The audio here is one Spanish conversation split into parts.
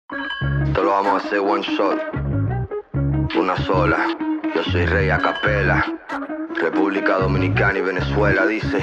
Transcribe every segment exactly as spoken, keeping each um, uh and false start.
Esto lo vamos a hacer one shot, una sola. Yo soy Rey a capela, República Dominicana y Venezuela, dice.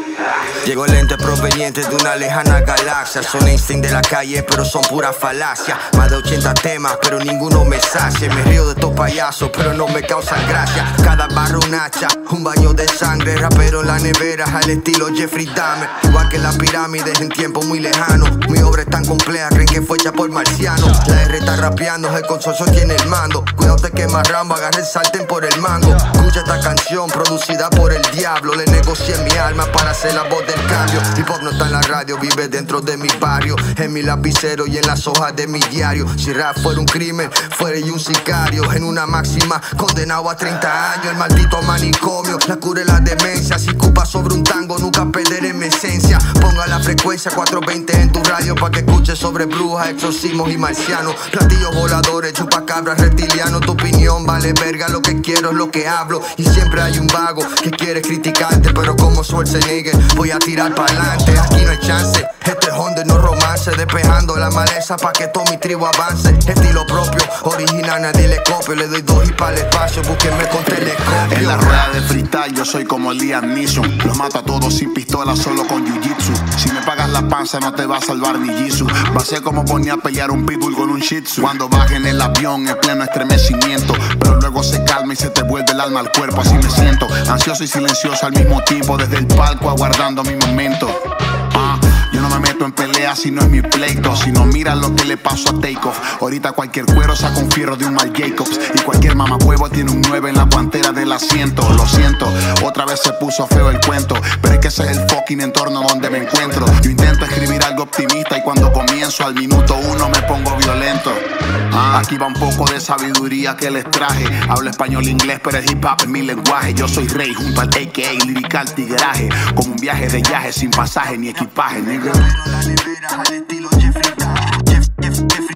Llegó el ente proveniente de una lejana galaxia. Son instinct de la calle, pero son pura falacia. Más de ochenta temas, pero ninguno me sacia. Me río de estos payasos, pero no me causan gracia. Cada barro un hacha, un baño de sangre. Rapero en la nevera, al estilo Jeffrey Dahmer. Igual que las pirámides en tiempos muy lejanos. Mi obra es tan compleja, creen que fue hecha por marcianos. La R está rapeando, el consorcio tiene el mando. Cuidado te quema Rambo, agarre el sartén por el mango. Escucha esta canción, producida por el diablo. Le negocié mi alma para hacer la voz del cambio. Hip hop no está en la radio, vive dentro de mi barrio, en mi lapicero y en las hojas de mi diario. Si rap fuera un crimen, fuera yo un sicario. En una máxima, condenado a treinta años. El maldito manicomio, la cura y la demencia. Si cupa sobre un tango, nunca perderé mi esencia. Ponga la frecuencia cuatrocientos veinte en tu radio, pa' que escuches sobre brujas, exorcismos y marcianos. Platillos voladores, chupacabras, reptilianos. Tu opinión vale verga, lo que quiero es lo que hablo. Y siempre hay un vago que quiere criticarte, pero como Schwarzenegger voy a tirar pa'lante, aquí no hay chance. Este es Honda, no romance. Despejando la maleza pa' que toda mi tribu avance. Estilo propio, original, nadie le copio. Le doy dos y para el espacio, búsquenme con telescopio. En la rueda de freestyle yo soy como Liam Neeson. Los mato a todos sin pistola, solo con jiu-jitsu. Si me pagas la panza no te va a salvar ni Jisoo. Va a ser como ponía a pelear un pitbull con un shih tzu. Cuando bajen el avión en pleno estremecimiento, pero luego se calma y se te vuelve el alma al cuerpo. Así me siento, ansioso y silencioso al mismo tiempo. Desde el palco aguardando mi momento. Ah, yo no me meto en peleas si no es mi pleito. Si no mira lo que le pasó a Takeoff. Ahorita cualquier cuero saca un fierro de un mal Jacobs. Y cualquier mamahuevo tiene un nueve en la guantera del asiento. Lo siento, otra vez se puso feo el cuento, pero es que ese es el fucking entorno donde me encuentro. Yo intento escribir algo optimista y cuando comienzo al minuto uno me pongo violento. Ah, aquí va un poco de sabiduría que les traje. Hablo español e inglés, pero el hip hop es mi lenguaje. Yo soy Rey junto al A K A lirical tigueraje. Como un viaje de viaje sin pasaje ni equipaje, nigga. La nevera al estilo Jeffrey Dahmer. Jeff, Jeff, Jeffrey,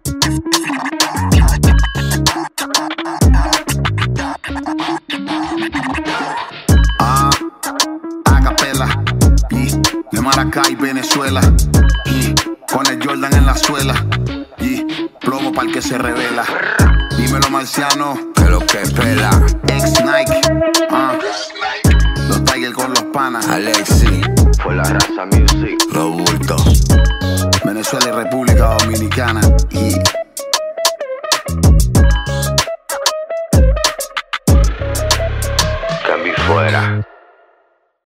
Ah, a capela, y de Maracay, Venezuela, y con el Jordan en la suela, y plomo pa'l que se revela. Dímelo marciano, que lo que pela. ex Nike, ah, los Tiger con los panas. Alexi.